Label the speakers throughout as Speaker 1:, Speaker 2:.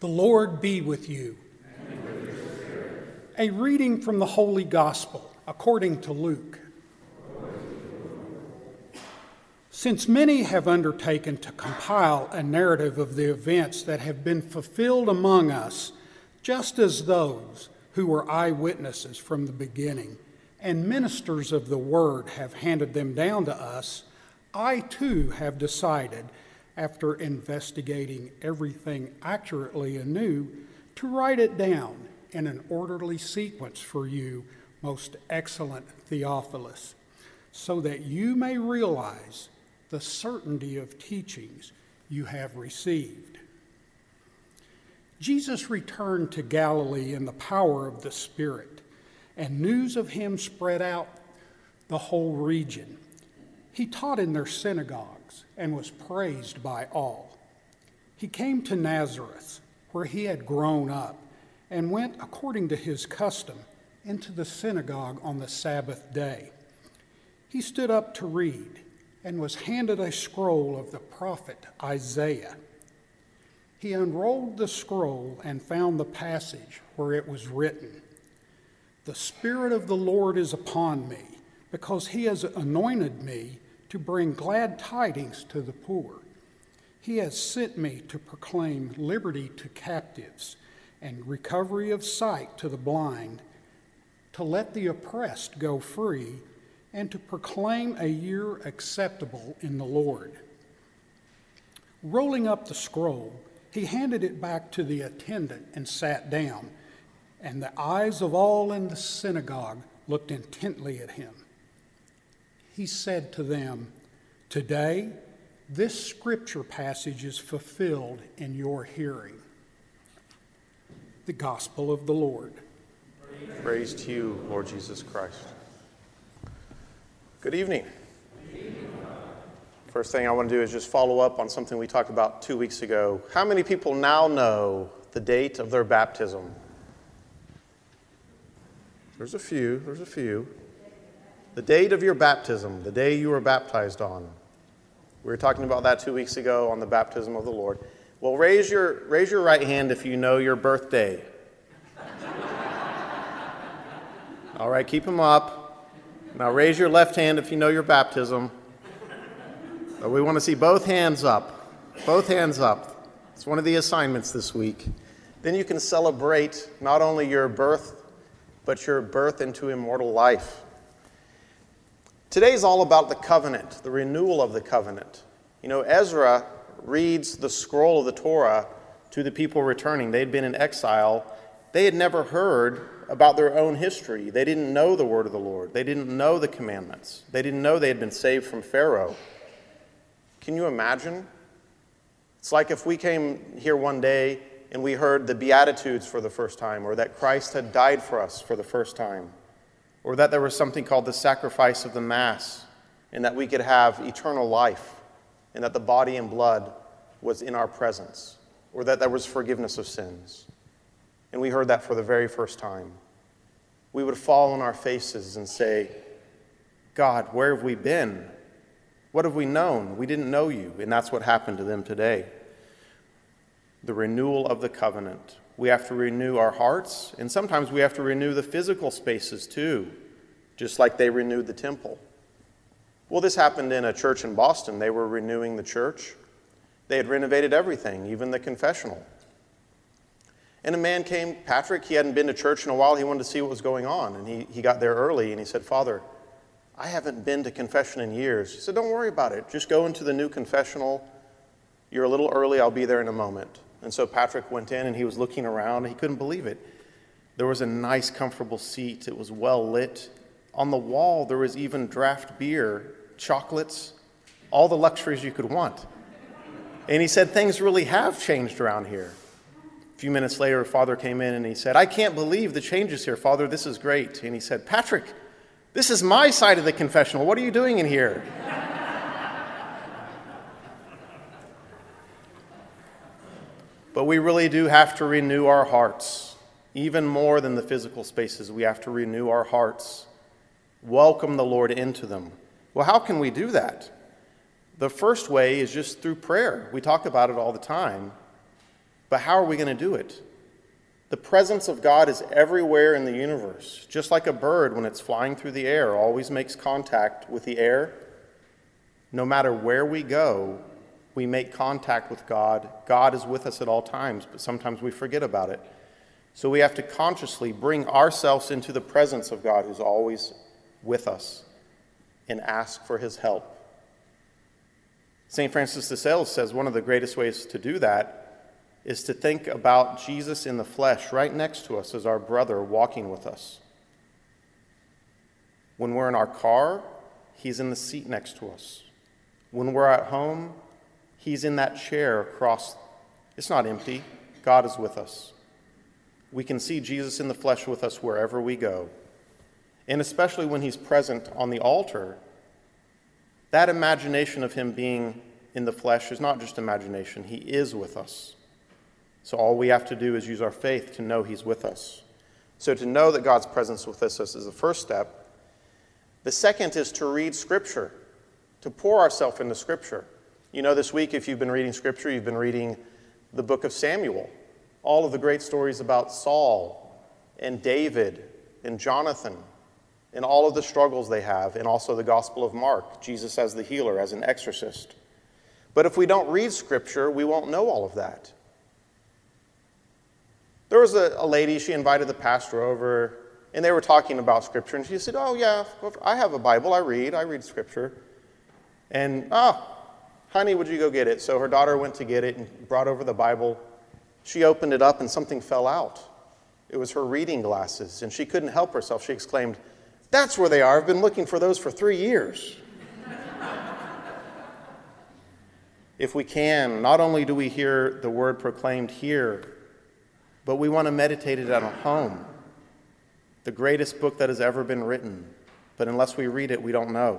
Speaker 1: The Lord be with you.
Speaker 2: And with your spirit.
Speaker 1: A reading from the Holy Gospel according to Luke. Since many have undertaken to compile a narrative of the events that have been fulfilled among us, just as those who were eyewitnesses from the beginning and ministers of the word have handed them down to us, I too have decided, after investigating everything accurately anew, to write it down in an orderly sequence for you, most excellent Theophilus, so that you may realize the certainty of teachings you have received. Jesus returned to Galilee in the power of the Spirit, and news of him spread out the whole region. He taught in their synagogues and was praised by all. He came to Nazareth, where he had grown up, and went according to his custom into the synagogue on the Sabbath day. He stood up to read and was handed a scroll of the prophet Isaiah. He unrolled the scroll and found the passage where it was written, "The Spirit of the Lord is upon me, because he has anointed me to bring glad tidings to the poor. He has sent me to proclaim liberty to captives and recovery of sight to the blind, to let the oppressed go free, and to proclaim a year acceptable in the Lord." Rolling up the scroll, he handed it back to the attendant and sat down, and the eyes of all in the synagogue looked intently at him. He said to them, "Today, this scripture passage is fulfilled in your hearing." The Gospel of the Lord.
Speaker 3: Praise to you, Lord Jesus Christ. Good evening. First thing I want to do is just follow up on something we talked about 2 weeks ago. How many people now know the date of their baptism? There's a few. The date of your baptism, the day you were baptized on. We were talking about that 2 weeks ago on the baptism of the Lord. Well, raise your right hand if you know your birthday. All right, keep them up. Now raise your left hand if you know your baptism. We want to see both hands up. Both hands up. It's one of the assignments this week. Then you can celebrate not only your birth, but your birth into immortal life. Today's all about the covenant, the renewal of the covenant. You know, Ezra reads the scroll of the Torah to the people returning. They'd been in exile. They had never heard about their own history. They didn't know the word of the Lord. They didn't know the commandments. They didn't know they had been saved from Pharaoh. Can you imagine? It's like if we came here one day and we heard the Beatitudes for the first time, or that Christ had died for us for the first time, or that there was something called the sacrifice of the Mass, and that we could have eternal life, and that the body and blood was in our presence, or that there was forgiveness of sins. And we heard that for the very first time. We would fall on our faces and say, "God, where have we been? What have we known? We didn't know you." And that's what happened to them today. The renewal of the covenant. We have to renew our hearts, and sometimes we have to renew the physical spaces too, just like they renewed the temple. Well, this happened in a church in Boston. They were renewing the church. They had renovated everything, even the confessional. And a man came, Patrick, he hadn't been to church in a while. He wanted to see what was going on, and he got there early, and he said, "Father, I haven't been to confession in years." He said, "Don't worry about it. Just go into the new confessional. You're a little early. I'll be there in a moment." And so Patrick went in, and he was looking around, and he couldn't believe it. There was a nice, comfortable seat. It was well lit. On the wall, there was even draft beer, chocolates, all the luxuries you could want. And he said, "Things really have changed around here." A few minutes later, Father came in, and he said, "I can't believe the changes here, Father. This is great." And he said, "Patrick, this is my side of the confessional. What are you doing in here?" But we really do have to renew our hearts. Even more than the physical spaces, we have to renew our hearts. Welcome the Lord into them. Well, how can we do that? The first way is just through prayer. We talk about it all the time. But how are we going to do it? The presence of God is everywhere in the universe. Just like a bird, when it's flying through the air, always makes contact with the air. No matter where we go, we make contact with God. God is with us at all times, but sometimes we forget about it. So we have to consciously bring ourselves into the presence of God, who's always with us, and ask for his help. St. Francis de Sales says one of the greatest ways to do that is to think about Jesus in the flesh right next to us as our brother walking with us. When we're in our car, he's in the seat next to us. When we're at home, he's in that chair across. It's not empty. God is with us. We can see Jesus in the flesh with us wherever we go. And especially when he's present on the altar, that imagination of him being in the flesh is not just imagination. He is with us. So all we have to do is use our faith to know he's with us. So to know that God's presence with us is the first step. The second is to read Scripture, to pour ourselves into Scripture. You know, this week, if you've been reading Scripture, you've been reading the book of Samuel. All of the great stories about Saul and David and Jonathan and all of the struggles they have, and also the Gospel of Mark, Jesus as the healer, as an exorcist. But if we don't read Scripture, we won't know all of that. There was a lady, she invited the pastor over, and they were talking about Scripture, and she said, "Oh yeah, I have a Bible, I read Scripture." And, honey, would you go get it? So her daughter went to get it and brought over the Bible. She opened it up and something fell out. It was her reading glasses, and she couldn't help herself. She exclaimed, "That's where they are. I've been looking for those for 3 years." If we can, not only do we hear the word proclaimed here, but we want to meditate it at home. The greatest book that has ever been written. But unless we read it, we don't know.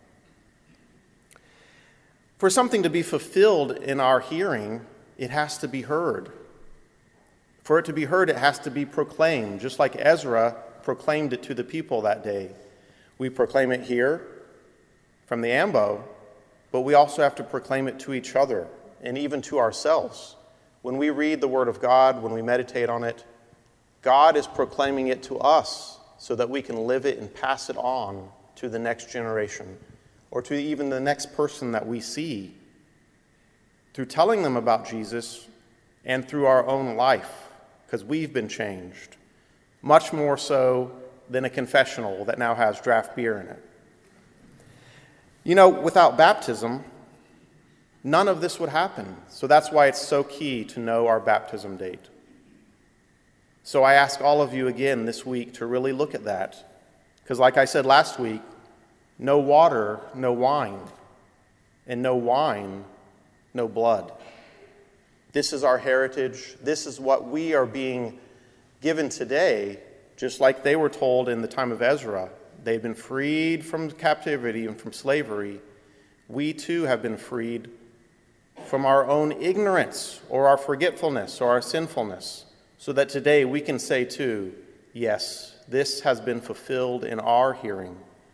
Speaker 3: For something to be fulfilled in our hearing, it has to be heard. For it to be heard, it has to be proclaimed, just like Ezra proclaimed it to the people that day. We proclaim it here from the ambo, but we also have to proclaim it to each other and even to ourselves. When we read the Word of God, when we meditate on it, God is proclaiming it to us so that we can live it and pass it on to the next generation or to even the next person that we see through telling them about Jesus and through our own life, because we've been changed, much more so than a confessional that now has draft beer in it. You know, without baptism, none of this would happen. So that's why it's so key to know our baptism date. So I ask all of you again this week to really look at that. Because like I said last week, no water, no wine. And no wine, no blood. This is our heritage. This is what we are being given today, just like they were told in the time of Ezra. They've been freed from captivity and from slavery. We too have been freed from our own ignorance or our forgetfulness or our sinfulness, so that today we can say too, yes, this has been fulfilled in our hearing.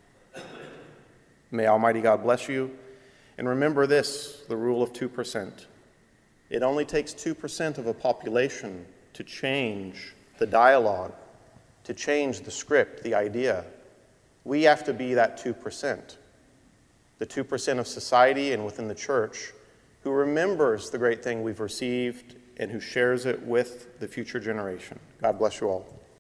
Speaker 3: May Almighty God bless you. And remember this, the rule of 2%. It only takes 2% of a population to change the dialogue, to change the script, the idea. We have to be that 2%. The 2% of society and within the church who remembers the great thing we've received and who shares it with the future generation. God bless you all.